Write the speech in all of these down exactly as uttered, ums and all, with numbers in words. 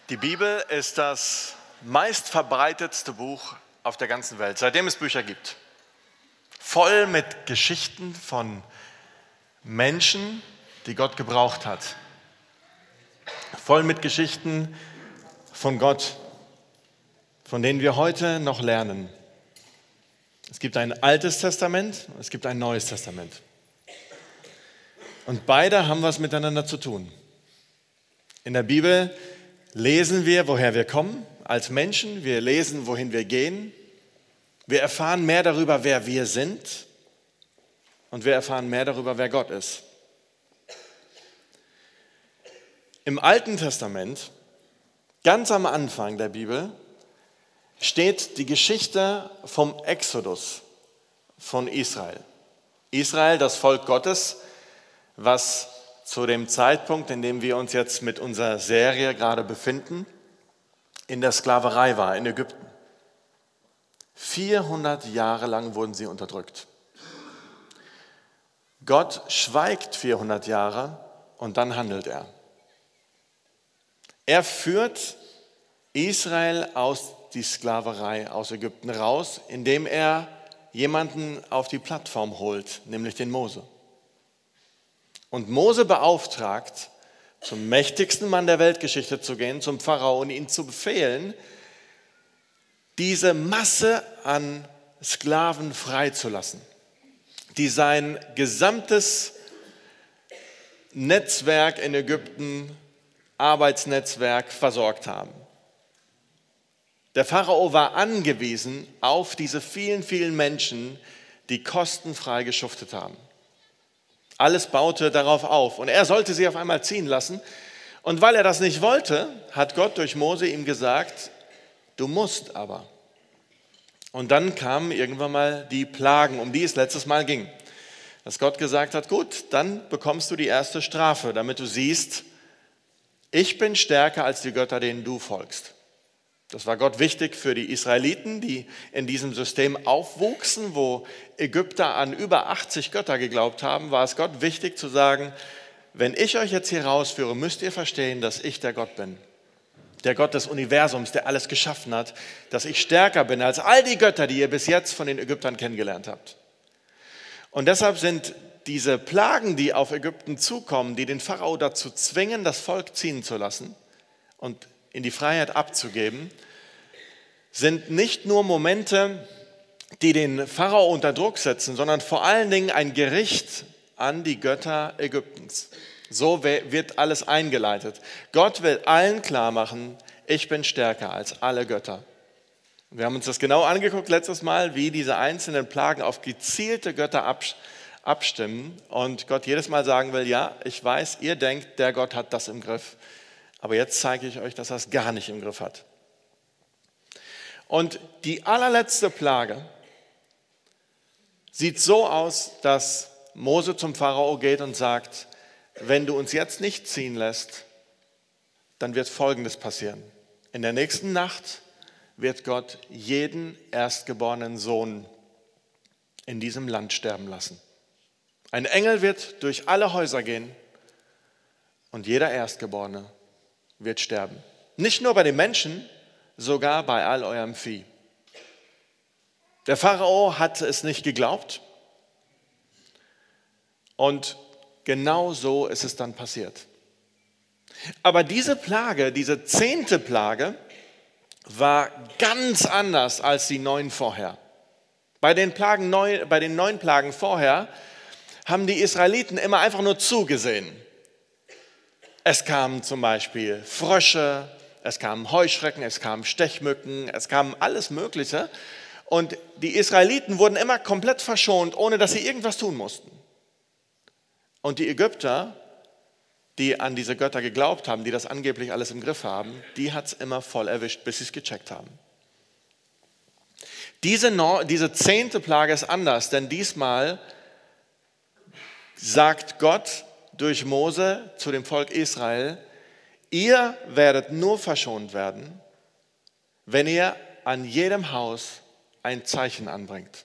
Die Bibel ist das meistverbreitetste Buch auf der ganzen Welt, seitdem es Bücher gibt. Voll mit Geschichten von Menschen, die Gott gebraucht hat. Voll mit Geschichten von Gott, von denen wir heute noch lernen. Es gibt ein Altes Testament, es gibt ein Neues Testament. Und beide haben was miteinander zu tun. In der Bibel lesen wir, woher wir kommen als Menschen. Wir lesen, wohin wir gehen. Wir erfahren mehr darüber, wer wir sind. Und wir erfahren mehr darüber, wer Gott ist. Im Alten Testament, ganz am Anfang der Bibel, steht die Geschichte vom Exodus von Israel. Israel, das Volk Gottes, was zu dem Zeitpunkt, in dem wir uns jetzt mit unserer Serie gerade befinden, in der Sklaverei war, in Ägypten. vierhundert Jahre lang wurden sie unterdrückt. Gott schweigt vierhundert Jahre und dann handelt er. Er führt Israel aus die Sklaverei aus Ägypten raus, indem er jemanden auf die Plattform holt, nämlich den Mose. Und Mose beauftragt, zum mächtigsten Mann der Weltgeschichte zu gehen, zum Pharao, und ihm zu befehlen, diese Masse an Sklaven freizulassen, die sein gesamtes Netzwerk in Ägypten, Arbeitsnetzwerk, versorgt haben. Der Pharao war angewiesen auf diese vielen, vielen Menschen, die kostenfrei geschuftet haben. Alles baute darauf auf und er sollte sie auf einmal ziehen lassen. Und weil er das nicht wollte, hat Gott durch Mose ihm gesagt, du musst aber. Und dann kamen irgendwann mal die Plagen, um die es letztes Mal ging. Dass Gott gesagt hat, gut, dann bekommst du die erste Strafe, damit du siehst, ich bin stärker als die Götter, denen du folgst. Das war Gott wichtig für die Israeliten, die in diesem System aufwuchsen, wo Ägypter an über achtzig Götter geglaubt haben, war es Gott wichtig zu sagen, wenn ich euch jetzt hier rausführe, müsst ihr verstehen, dass ich der Gott bin. Der Gott des Universums, der alles geschaffen hat, dass ich stärker bin als all die Götter, die ihr bis jetzt von den Ägyptern kennengelernt habt. Und deshalb sind diese Plagen, die auf Ägypten zukommen, die den Pharao dazu zwingen, das Volk ziehen zu lassen und in die Freiheit abzugeben, sind nicht nur Momente, die den Pharao unter Druck setzen, sondern vor allen Dingen ein Gericht an die Götter Ägyptens. So wird alles eingeleitet. Gott will allen klar machen, ich bin stärker als alle Götter. Wir haben uns das genau angeguckt letztes Mal, wie diese einzelnen Plagen auf gezielte Götter abstimmen und Gott jedes Mal sagen will, ja, ich weiß, ihr denkt, der Gott hat das im Griff. Aber jetzt zeige ich euch, dass er es gar nicht im Griff hat. Und die allerletzte Plage sieht so aus, dass Mose zum Pharao geht und sagt, wenn du uns jetzt nicht ziehen lässt, dann wird Folgendes passieren. In der nächsten Nacht wird Gott jeden erstgeborenen Sohn in diesem Land sterben lassen. Ein Engel wird durch alle Häuser gehen und jeder Erstgeborene wird sterben. Nicht nur bei den Menschen, sogar bei all eurem Vieh. Der Pharao hat es nicht geglaubt und genau so ist es dann passiert. Aber diese Plage, diese zehnte Plage, war ganz anders als die neun vorher. Bei den, Plagen, bei den neun Plagen vorher haben die Israeliten immer einfach nur zugesehen. Es kamen zum Beispiel Frösche, es kamen Heuschrecken, es kamen Stechmücken, es kam alles Mögliche. Und die Israeliten wurden immer komplett verschont, ohne dass sie irgendwas tun mussten. Und die Ägypter, die an diese Götter geglaubt haben, die das angeblich alles im Griff haben, die hat es immer voll erwischt, bis sie es gecheckt haben. Diese, diese zehnte Plage ist anders, denn diesmal sagt Gott durch Mose zu dem Volk Israel, ihr werdet nur verschont werden, wenn ihr an jedem Haus ein Zeichen anbringt.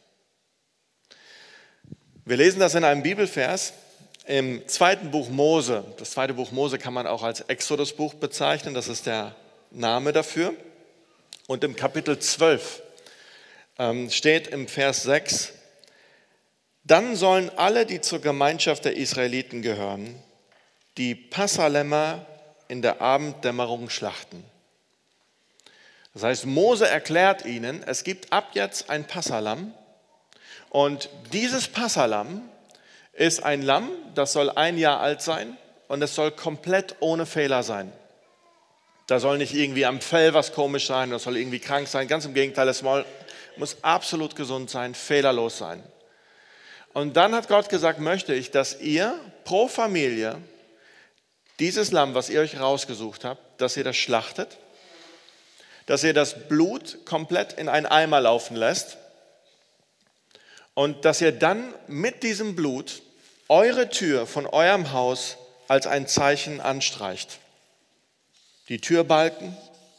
Wir lesen das in einem Bibelvers im zweiten Buch Mose. Das zweite Buch Mose kann man auch als Exodusbuch bezeichnen. Das ist der Name dafür. Und im Kapitel zwölf ähm, steht im Vers sechs, dann sollen alle, die zur Gemeinschaft der Israeliten gehören, die Passalämmer in der Abenddämmerung schlachten. Das heißt, Mose erklärt ihnen, es gibt ab jetzt ein Passahlamm und dieses Passahlamm ist ein Lamm, das soll ein Jahr alt sein und es soll komplett ohne Fehler sein. Da soll nicht irgendwie am Fell was komisch sein, das soll irgendwie krank sein, ganz im Gegenteil, es muss absolut gesund sein, fehlerlos sein. Und dann hat Gott gesagt, möchte ich, dass ihr pro Familie dieses Lamm, was ihr euch rausgesucht habt, dass ihr das schlachtet, dass ihr das Blut komplett in einen Eimer laufen lässt und dass ihr dann mit diesem Blut eure Tür von eurem Haus als ein Zeichen anstreicht. Die Türbalken,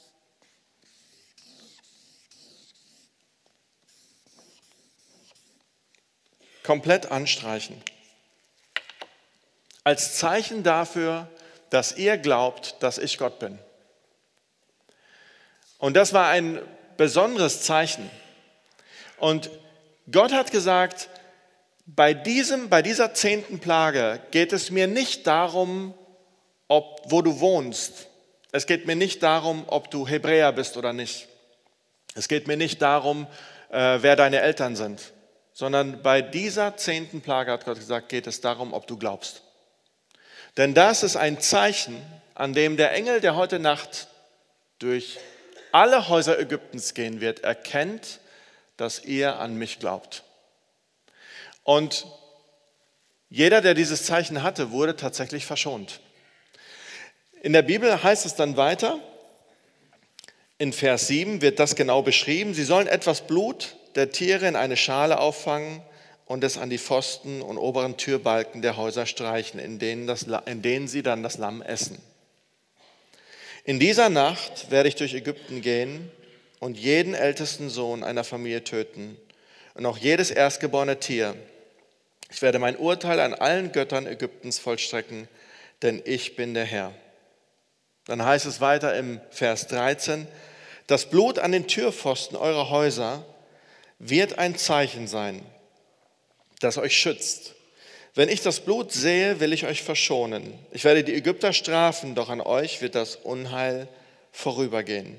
komplett anstreichen. Als Zeichen dafür, dass ihr glaubt, dass ich Gott bin. Und das war ein besonderes Zeichen. Und Gott hat gesagt, bei, diesem, bei dieser zehnten Plage geht es mir nicht darum, ob, wo du wohnst. Es geht mir nicht darum, ob du Hebräer bist oder nicht. Es geht mir nicht darum, äh, wer deine Eltern sind. Sondern bei dieser zehnten Plage, hat Gott gesagt, geht es darum, ob du glaubst. Denn das ist ein Zeichen, an dem der Engel, der heute Nacht durch alle Häuser Ägyptens gehen wird, erkennt, dass ihr an mich glaubt. Und jeder, der dieses Zeichen hatte, wurde tatsächlich verschont. In der Bibel heißt es dann weiter, in Vers sieben wird das genau beschrieben, sie sollen etwas Blut der Tiere in eine Schale auffangen und es an die Pfosten und oberen Türbalken der Häuser streichen, in denen, das, in denen sie dann das Lamm essen. In dieser Nacht werde ich durch Ägypten gehen und jeden ältesten Sohn einer Familie töten und auch jedes erstgeborene Tier. Ich werde mein Urteil an allen Göttern Ägyptens vollstrecken, denn ich bin der Herr. Dann heißt es weiter im Vers dreizehn, das Blut an den Türpfosten eurer Häuser wird ein Zeichen sein, das euch schützt. Wenn ich das Blut sehe, will ich euch verschonen. Ich werde die Ägypter strafen, doch an euch wird das Unheil vorübergehen.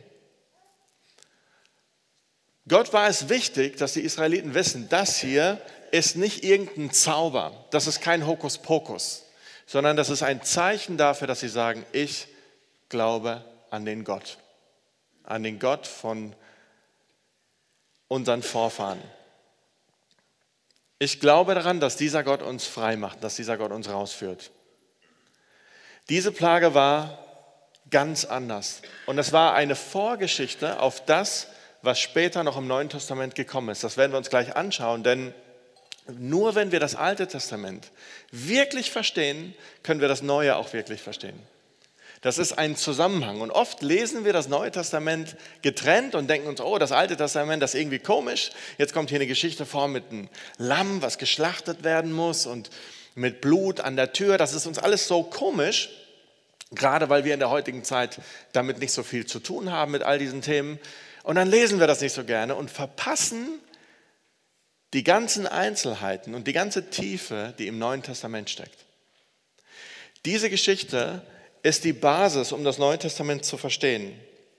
Gott war es wichtig, dass die Israeliten wissen, das hier ist nicht irgendein Zauber, das ist kein Hokuspokus, sondern das ist ein Zeichen dafür, dass sie sagen, ich glaube an den Gott, an den Gott von unseren Vorfahren. Ich glaube daran, dass dieser Gott uns frei macht, dass dieser Gott uns rausführt. Diese Plage war ganz anders. Und es war eine Vorgeschichte auf das, was später noch im Neuen Testament gekommen ist. Das werden wir uns gleich anschauen, denn nur wenn wir das Alte Testament wirklich verstehen, können wir das Neue auch wirklich verstehen. Das ist ein Zusammenhang. Und oft lesen wir das Neue Testament getrennt und denken uns, oh, das Alte Testament, das ist irgendwie komisch. Jetzt kommt hier eine Geschichte vor mit einem Lamm, was geschlachtet werden muss und mit Blut an der Tür. Das ist uns alles so komisch, gerade weil wir in der heutigen Zeit damit nicht so viel zu tun haben mit all diesen Themen. Und dann lesen wir das nicht so gerne und verpassen die ganzen Einzelheiten und die ganze Tiefe, die im Neuen Testament steckt. Diese Geschichte ist die Basis, um das Neue Testament zu verstehen.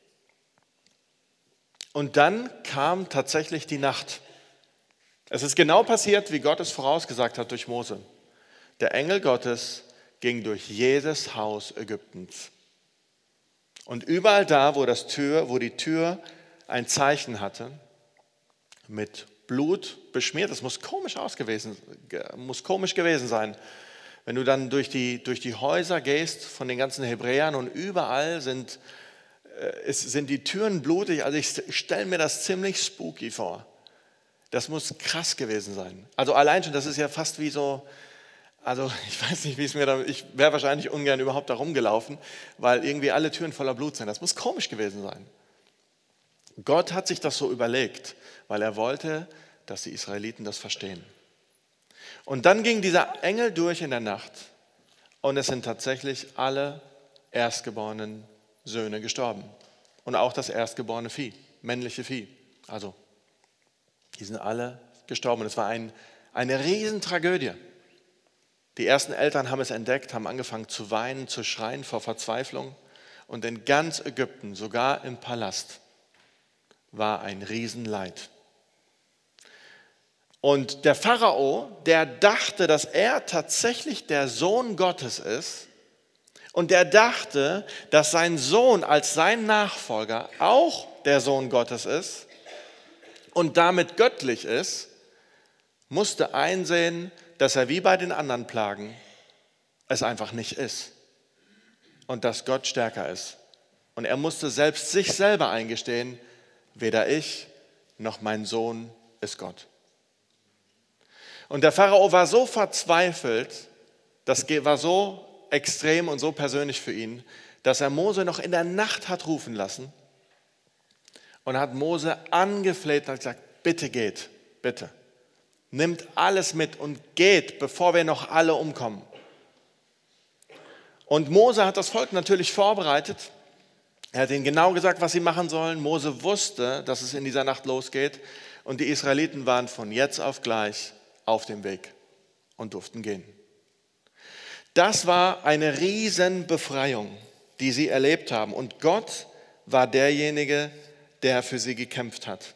Und dann kam tatsächlich die Nacht. Es ist genau passiert, wie Gott es vorausgesagt hat durch Mose. Der Engel Gottes ging durch jedes Haus Ägyptens. Und überall da, wo, das Tür, wo die Tür ein Zeichen hatte, mit Blut beschmiert, das muss komisch ausgewesen, muss komisch gewesen sein. Wenn du dann durch die, durch die Häuser gehst von den ganzen Hebräern und überall sind, äh, es, sind die Türen blutig. Also ich stelle mir das ziemlich spooky vor. Das muss krass gewesen sein. Also allein schon, das ist ja fast wie so, also ich weiß nicht, wie es mir da, ich wäre wahrscheinlich ungern überhaupt da rumgelaufen, weil irgendwie alle Türen voller Blut sind. Das muss komisch gewesen sein. Gott hat sich das so überlegt, weil er wollte, dass die Israeliten das verstehen. Und dann ging dieser Engel durch in der Nacht und es sind tatsächlich alle erstgeborenen Söhne gestorben. und auch das erstgeborene Vieh, männliche Vieh. Also, die sind alle gestorben. Und es war ein, eine Riesentragödie. Die ersten Eltern haben es entdeckt, haben angefangen zu weinen, zu schreien vor Verzweiflung. Und in ganz Ägypten, sogar im Palast, war ein Riesenleid. Und der Pharao, der dachte, dass er tatsächlich der Sohn Gottes ist, und der dachte, dass sein Sohn als sein Nachfolger auch der Sohn Gottes ist und damit göttlich ist, musste einsehen, dass er wie bei den anderen Plagen es einfach nicht ist und dass Gott stärker ist. Und er musste selbst sich selber eingestehen, weder ich noch mein Sohn ist Gott. Und der Pharao war so verzweifelt, das war so extrem und so persönlich für ihn, dass er Mose noch in der Nacht hat rufen lassen und hat Mose angefleht und hat gesagt, bitte geht, bitte. Nimmt alles mit und geht, bevor wir noch alle umkommen. Und Mose hat das Volk natürlich vorbereitet. Er hat ihnen genau gesagt, was sie machen sollen. Mose wusste, dass es in dieser Nacht losgeht. Und die Israeliten waren von jetzt auf gleich auf dem Weg und durften gehen. Das war eine Riesenbefreiung, die sie erlebt haben. Und Gott war derjenige, der für sie gekämpft hat.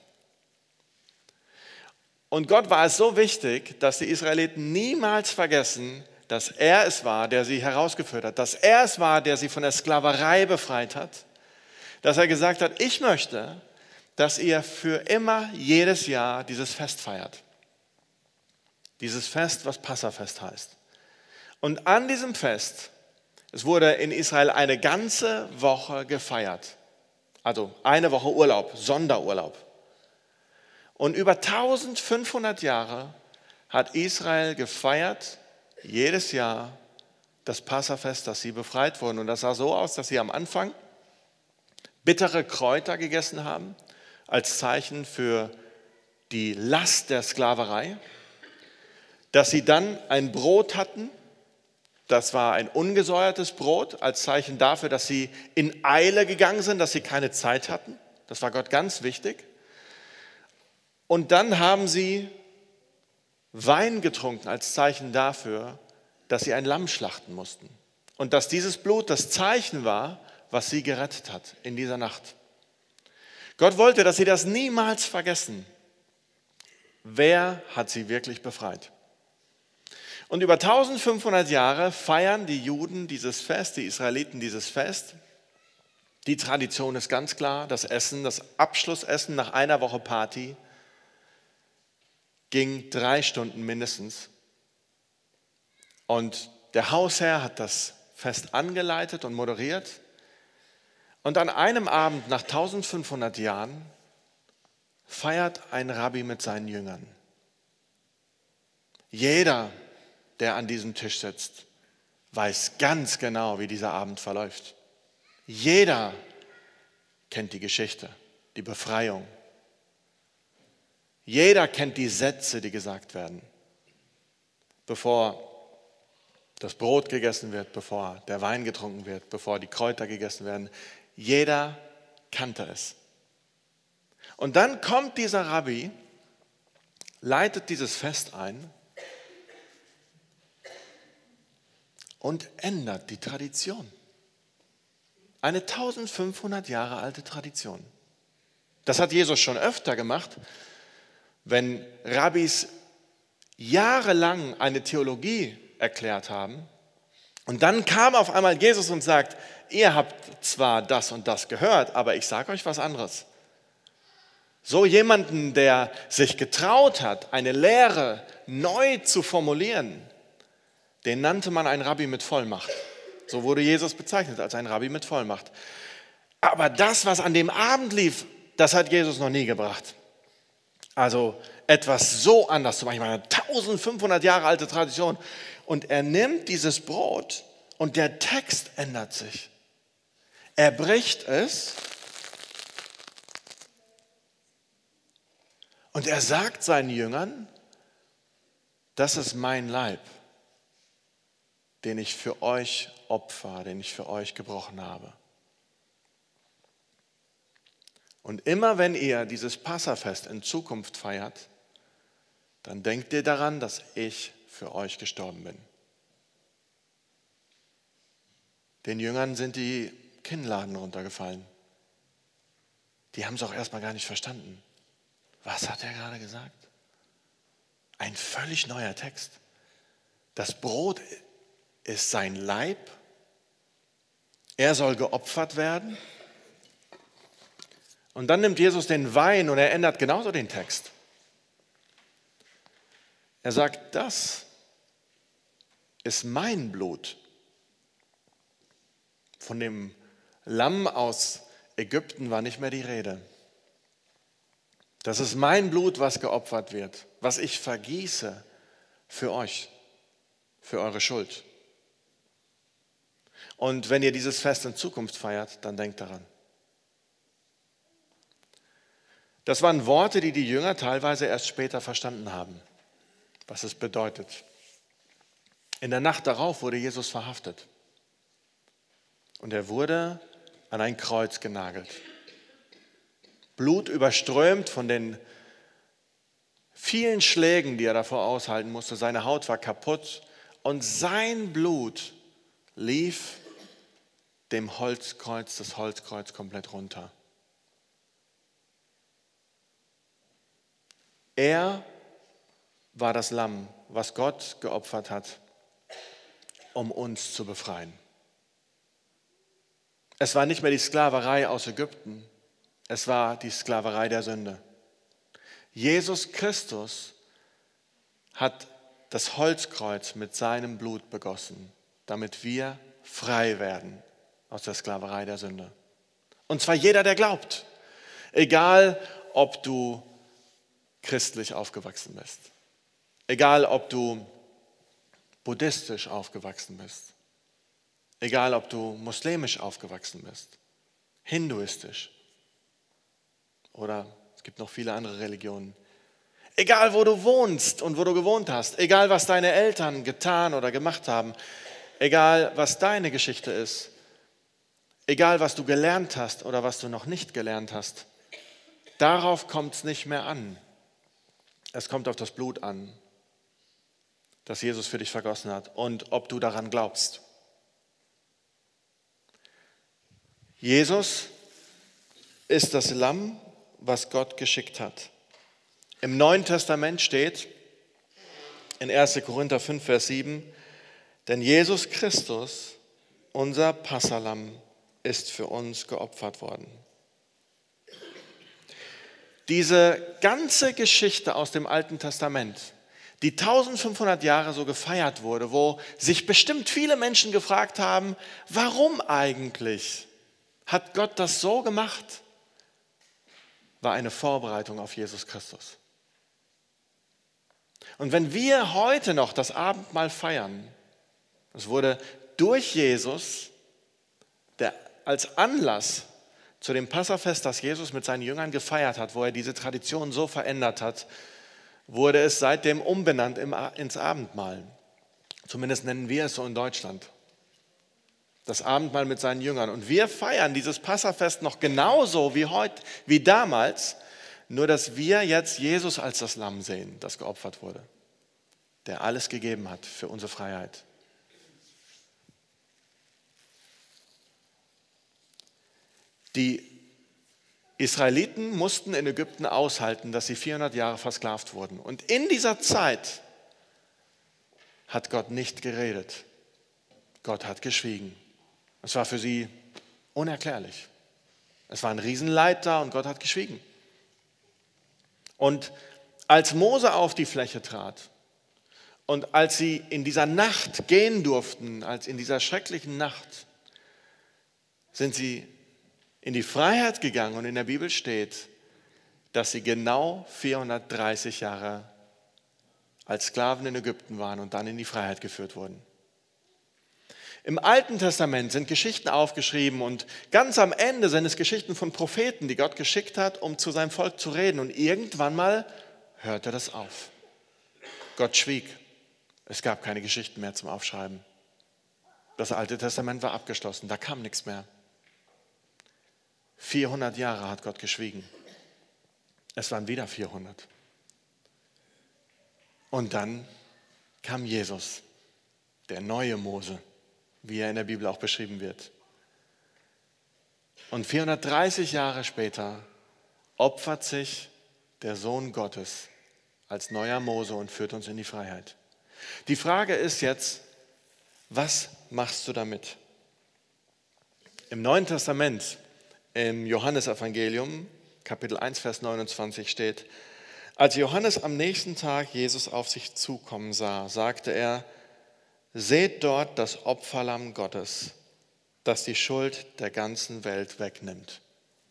Und Gott war es so wichtig, dass die Israeliten niemals vergessen, dass er es war, der sie herausgeführt hat, dass er es war, der sie von der Sklaverei befreit hat, dass er gesagt hat, ich möchte, dass ihr für immer jedes Jahr dieses Fest feiert. Dieses Fest, was Passafest heißt. Und an diesem Fest, es wurde in Israel eine ganze Woche gefeiert. Also eine Woche Urlaub, Sonderurlaub. Und über eintausendfünfhundert Jahre hat Israel gefeiert, jedes Jahr das Passafest, dass sie befreit wurden. Und das sah so aus, dass sie am Anfang bittere Kräuter gegessen haben, als Zeichen für die Last der Sklaverei. Dass sie dann ein Brot hatten, das war ein ungesäuertes Brot, als Zeichen dafür, dass sie in Eile gegangen sind, dass sie keine Zeit hatten. Das war Gott ganz wichtig. Und dann haben sie Wein getrunken als Zeichen dafür, dass sie ein Lamm schlachten mussten. Und dass dieses Blut das Zeichen war, was sie gerettet hat in dieser Nacht. Gott wollte, dass sie das niemals vergessen. Wer hat sie wirklich befreit? Und über eintausendfünfhundert Jahre feiern die Juden dieses Fest, die Israeliten dieses Fest. Die Tradition ist ganz klar, das Essen, das Abschlussessen nach einer Woche Party ging drei Stunden mindestens. Und der Hausherr hat das Fest angeleitet und moderiert. Und an einem Abend nach eintausendfünfhundert Jahren feiert ein Rabbi mit seinen Jüngern. Jeder, der an diesem Tisch sitzt, weiß ganz genau, wie dieser Abend verläuft. Jeder kennt die Geschichte, die Befreiung. Jeder kennt die Sätze, die gesagt werden, bevor das Brot gegessen wird, bevor der Wein getrunken wird, bevor die Kräuter gegessen werden. Jeder kannte es. Und dann kommt dieser Rabbi, leitet dieses Fest ein und ändert die Tradition. Eine eintausendfünfhundert Jahre alte Tradition. Das hat Jesus schon öfter gemacht, wenn Rabbis jahrelang eine Theologie erklärt haben und dann kam auf einmal Jesus und sagt, ihr habt zwar das und das gehört, aber ich sage euch was anderes. So jemanden, der sich getraut hat, eine Lehre neu zu formulieren, den nannte man ein Rabbi mit Vollmacht. So wurde Jesus bezeichnet als ein Rabbi mit Vollmacht. Aber das, was an dem Abend lief, das hat Jesus noch nie gebracht. Also etwas so anders zu machen, eine eintausendfünfhundert Jahre alte Tradition. Und er nimmt dieses Brot und der Text ändert sich. Er bricht es und er sagt seinen Jüngern, das ist mein Leib, den ich für euch opfer, den ich für euch gebrochen habe. Und immer wenn ihr dieses Passafest in Zukunft feiert, dann denkt ihr daran, dass ich für euch gestorben bin. Den Jüngern sind die Kinnladen runtergefallen. Die haben es auch erstmal gar nicht verstanden. Was hat er gerade gesagt? Ein völlig neuer Text. Das Brot ist sein Leib. Er soll geopfert werden. Und dann nimmt Jesus den Wein und er ändert genauso den Text. Er sagt, das ist mein Blut. Von dem Lamm aus Ägypten war nicht mehr die Rede. Das ist mein Blut, was geopfert wird, was ich vergieße für euch, für eure Schuld. Und wenn ihr dieses Fest in Zukunft feiert, dann denkt daran. Das waren Worte, die die Jünger teilweise erst später verstanden haben, was es bedeutet. In der Nacht darauf wurde Jesus verhaftet und er wurde an ein Kreuz genagelt. Blut überströmt von den vielen Schlägen, die er davor aushalten musste. Seine Haut war kaputt und sein Blut lief dem Holzkreuz, das Holzkreuz komplett runter. Er war das Lamm, was Gott geopfert hat, um uns zu befreien. Es war nicht mehr die Sklaverei aus Ägypten, es war die Sklaverei der Sünde. Jesus Christus hat das Holzkreuz mit seinem Blut begossen, damit wir frei werden aus der Sklaverei der Sünde. Und zwar jeder, der glaubt. Egal, ob du christlich aufgewachsen bist. Egal, ob du buddhistisch aufgewachsen bist. Egal, ob du muslimisch aufgewachsen bist. Hinduistisch. Oder es gibt noch viele andere Religionen. Egal, wo du wohnst und wo du gewohnt hast. Egal, was deine Eltern getan oder gemacht haben. Egal, was deine Geschichte ist. Egal, was du gelernt hast oder was du noch nicht gelernt hast. Darauf kommt es nicht mehr an. Es kommt auf das Blut an, das Jesus für dich vergossen hat und ob du daran glaubst. Jesus ist das Lamm, was Gott geschickt hat. Im Neuen Testament steht in erster Korinther fünf, Vers sieben, denn Jesus Christus, unser Passalamm, ist für uns geopfert worden. Diese ganze Geschichte aus dem Alten Testament, die eintausendfünfhundert Jahre so gefeiert wurde, wo sich bestimmt viele Menschen gefragt haben, warum eigentlich hat Gott das so gemacht, war eine Vorbereitung auf Jesus Christus. Und wenn wir heute noch das Abendmahl feiern, es wurde durch Jesus, der als Anlass zu dem Passafest, das Jesus mit seinen Jüngern gefeiert hat, wo er diese Tradition so verändert hat, wurde es seitdem umbenannt ins Abendmahl. Zumindest nennen wir es so in Deutschland. Das Abendmahl mit seinen Jüngern. Und wir feiern dieses Passafest noch genauso wie heute, wie damals, nur dass wir jetzt Jesus als das Lamm sehen, das geopfert wurde, der alles gegeben hat für unsere Freiheit. Die Israeliten mussten in Ägypten aushalten, dass sie vierhundert Jahre versklavt wurden. Und in dieser Zeit hat Gott nicht geredet. Gott hat geschwiegen. Es war für sie unerklärlich. Es war ein Riesenleid da und Gott hat geschwiegen. Und als Mose auf die Fläche trat und als sie in dieser Nacht gehen durften, als in dieser schrecklichen Nacht, sind sie in die Freiheit gegangen und in der Bibel steht, dass sie genau vierhundertdreißig Jahre als Sklaven in Ägypten waren und dann in die Freiheit geführt wurden. Im Alten Testament sind Geschichten aufgeschrieben und ganz am Ende sind es Geschichten von Propheten, die Gott geschickt hat, um zu seinem Volk zu reden. Und irgendwann mal hörte das auf. Gott schwieg. Es gab keine Geschichten mehr zum Aufschreiben. Das Alte Testament war abgeschlossen, da kam nichts mehr. vierhundert Jahre hat Gott geschwiegen. Es waren wieder vierhundert. Und dann kam Jesus, der neue Mose, wie er in der Bibel auch beschrieben wird. Und vierhundertdreißig Jahre später opfert sich der Sohn Gottes als neuer Mose und führt uns in die Freiheit. Die Frage ist jetzt, was machst du damit? Im Neuen Testament, im Johannesevangelium, Kapitel eins, Vers neunundzwanzig steht: Als Johannes am nächsten Tag Jesus auf sich zukommen sah, sagte er: Seht dort das Opferlamm Gottes, das die Schuld der ganzen Welt wegnimmt.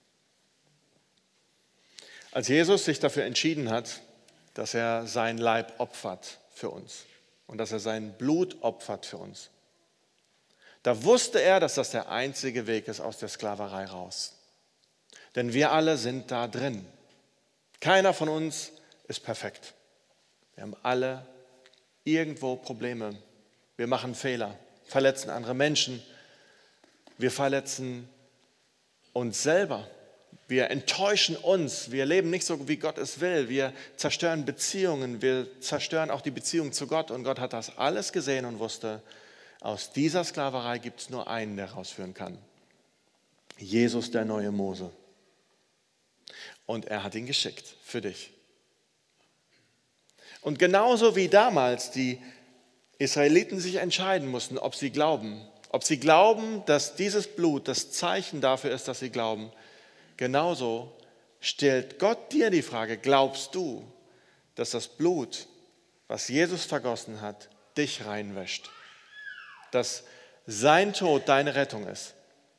Als Jesus sich dafür entschieden hat, dass er sein Leib opfert für uns und dass er sein Blut opfert für uns, da wusste er, dass das der einzige Weg ist aus der Sklaverei raus. Denn wir alle sind da drin. Keiner von uns ist perfekt. Wir haben alle irgendwo Probleme. Wir machen Fehler, verletzen andere Menschen. Wir verletzen uns selber. Wir enttäuschen uns. Wir leben nicht so, wie Gott es will. Wir zerstören Beziehungen. Wir zerstören auch die Beziehung zu Gott. Und Gott hat das alles gesehen und wusste, aus dieser Sklaverei gibt es nur einen, der rausführen kann. Jesus, der neue Mose. Und er hat ihn geschickt für dich. Und genauso wie damals die Israeliten sich entscheiden mussten, ob sie glauben, ob sie glauben, dass dieses Blut das Zeichen dafür ist, dass sie glauben, genauso stellt Gott dir die Frage: Glaubst du, dass das Blut, was Jesus vergossen hat, dich reinwäscht? Dass sein Tod deine Rettung ist?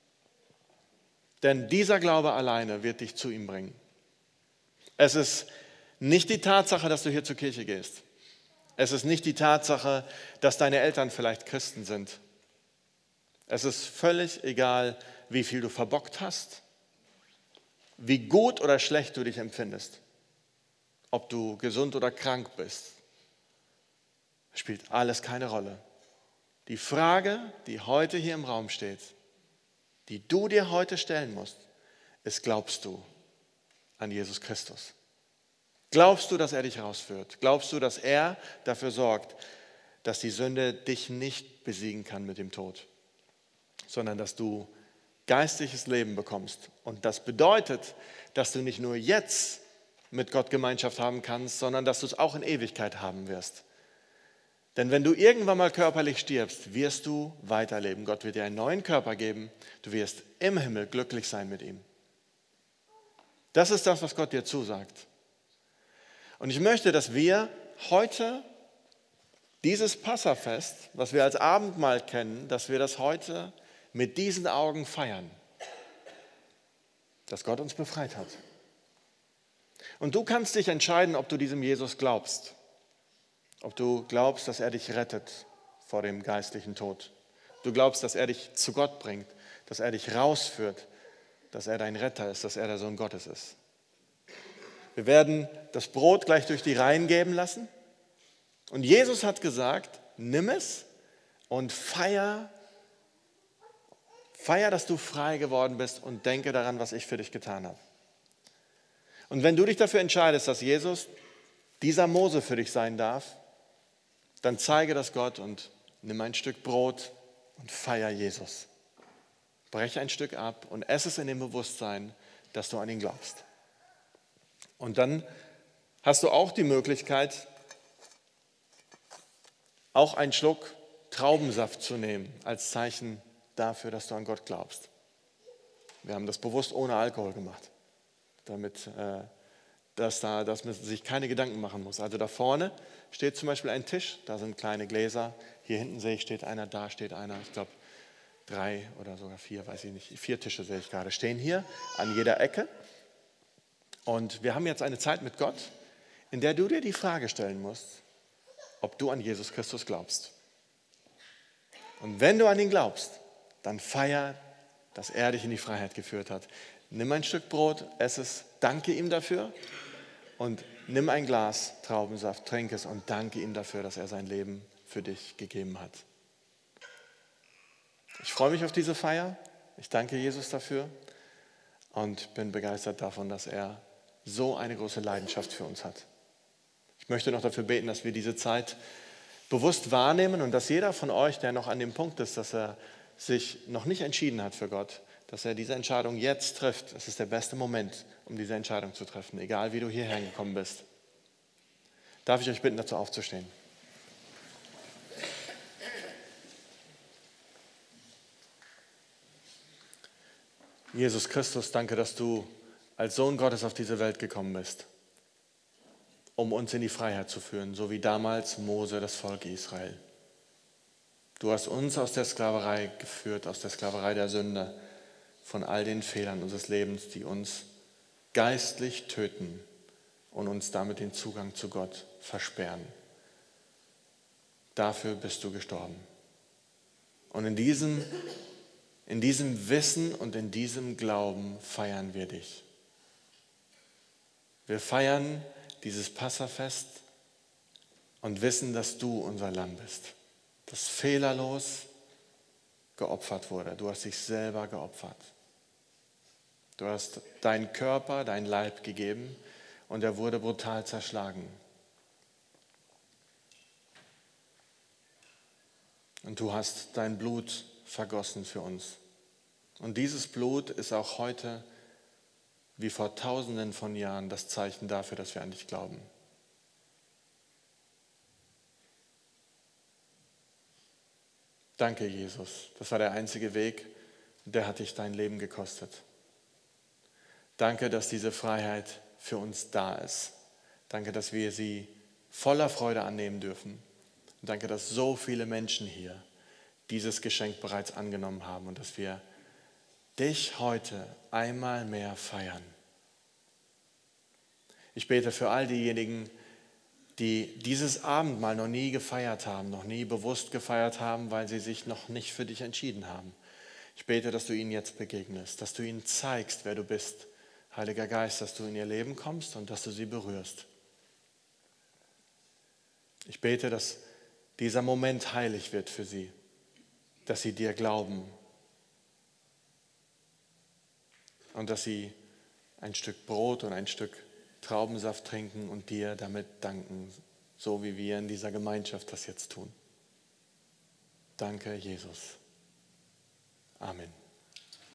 Denn dieser Glaube alleine wird dich zu ihm bringen. Es ist nicht die Tatsache, dass du hier zur Kirche gehst. Es ist nicht die Tatsache, dass deine Eltern vielleicht Christen sind. Es ist völlig egal, wie viel du verbockt hast, wie gut oder schlecht du dich empfindest, ob du gesund oder krank bist. Spielt alles keine Rolle. Die Frage, die heute hier im Raum steht, die du dir heute stellen musst, ist: Glaubst du an Jesus Christus? Glaubst du, dass er dich rausführt? Glaubst du, dass er dafür sorgt, dass die Sünde dich nicht besiegen kann mit dem Tod, sondern dass du geistliches Leben bekommst? Und das bedeutet, dass du nicht nur jetzt mit Gott Gemeinschaft haben kannst, sondern dass du es auch in Ewigkeit haben wirst. Denn wenn du irgendwann mal körperlich stirbst, wirst du weiterleben. Gott wird dir einen neuen Körper geben. Du wirst im Himmel glücklich sein mit ihm. Das ist das, was Gott dir zusagt. Und ich möchte, dass wir heute dieses Passafest, was wir als Abendmahl kennen, dass wir das heute mit diesen Augen feiern, dass Gott uns befreit hat. Und du kannst dich entscheiden, ob du diesem Jesus glaubst, ob du glaubst, dass er dich rettet vor dem geistlichen Tod. Du glaubst, dass er dich zu Gott bringt, dass er dich rausführt, dass er dein Retter ist, dass er der Sohn Gottes ist. Wir werden das Brot gleich durch die Reihen geben lassen. Und Jesus hat gesagt: Nimm es und feier, feier, dass du frei geworden bist, und denke daran, was ich für dich getan habe. Und wenn du dich dafür entscheidest, dass Jesus dieser Mose für dich sein darf, dann zeige das Gott und nimm ein Stück Brot und feier Jesus. Breche ein Stück ab und ess es in dem Bewusstsein, dass du an ihn glaubst. Und dann hast du auch die Möglichkeit, auch einen Schluck Traubensaft zu nehmen, als Zeichen dafür, dass du an Gott glaubst. Wir haben das bewusst ohne Alkohol gemacht, damit, äh, dass, da, dass man sich keine Gedanken machen muss. Also da vorne steht zum Beispiel ein Tisch, da sind kleine Gläser. Hier hinten sehe ich, steht einer, da steht einer. Ich glaube, drei oder sogar vier, weiß ich nicht. Vier Tische sehe ich gerade, stehen hier an jeder Ecke. Und wir haben jetzt eine Zeit mit Gott, in der du dir die Frage stellen musst, ob du an Jesus Christus glaubst. Und wenn du an ihn glaubst, dann feier, dass er dich in die Freiheit geführt hat. Nimm ein Stück Brot, ess es, danke ihm dafür und nimm ein Glas Traubensaft, trink es und danke ihm dafür, dass er sein Leben für dich gegeben hat. Ich freue mich auf diese Feier. Ich danke Jesus dafür. und bin begeistert davon, dass er so eine große Leidenschaft für uns hat. Ich möchte noch dafür beten, dass wir diese Zeit bewusst wahrnehmen und dass jeder von euch, der noch an dem Punkt ist, dass er sich noch nicht entschieden hat für Gott, dass er diese Entscheidung jetzt trifft. Es ist der beste Moment, um diese Entscheidung zu treffen, egal wie du hierher gekommen bist. Darf ich euch bitten, dazu aufzustehen? Jesus Christus, danke, dass du als Sohn Gottes auf diese Welt gekommen bist, um uns in die Freiheit zu führen, so wie damals Mose das Volk Israel. Du hast uns aus der Sklaverei geführt, aus der Sklaverei der Sünde, von all den Fehlern unseres Lebens, die uns geistlich töten und uns damit den Zugang zu Gott versperren. Dafür bist du gestorben. Und in diesem, in diesem Wissen und in diesem Glauben feiern wir dich. Wir feiern dieses Passafest und wissen, dass du unser Lamm bist, das fehlerlos geopfert wurde. Du hast dich selber geopfert. Du hast deinen Körper, deinen Leib gegeben und er wurde brutal zerschlagen. Und du hast dein Blut vergossen für uns. Und dieses Blut ist auch heute, wie vor Tausenden von Jahren, das Zeichen dafür, dass wir an dich glauben. Danke, Jesus. Das war der einzige Weg, der hat dich dein Leben gekostet. Danke, dass diese Freiheit für uns da ist. Danke, dass wir sie voller Freude annehmen dürfen. Und danke, dass so viele Menschen hier dieses Geschenk bereits angenommen haben und dass wir dich heute einmal mehr feiern. Ich bete für all diejenigen, die dieses Abendmahl noch nie gefeiert haben, noch nie bewusst gefeiert haben, weil sie sich noch nicht für dich entschieden haben. Ich bete, dass du ihnen jetzt begegnest, dass du ihnen zeigst, wer du bist. Heiliger Geist, dass du in ihr Leben kommst und dass du sie berührst. Ich bete, dass dieser Moment heilig wird für sie, dass sie dir glauben und dass sie ein Stück Brot und ein Stück Traubensaft trinken und dir damit danken, so wie wir in dieser Gemeinschaft das jetzt tun. Danke, Jesus. Amen.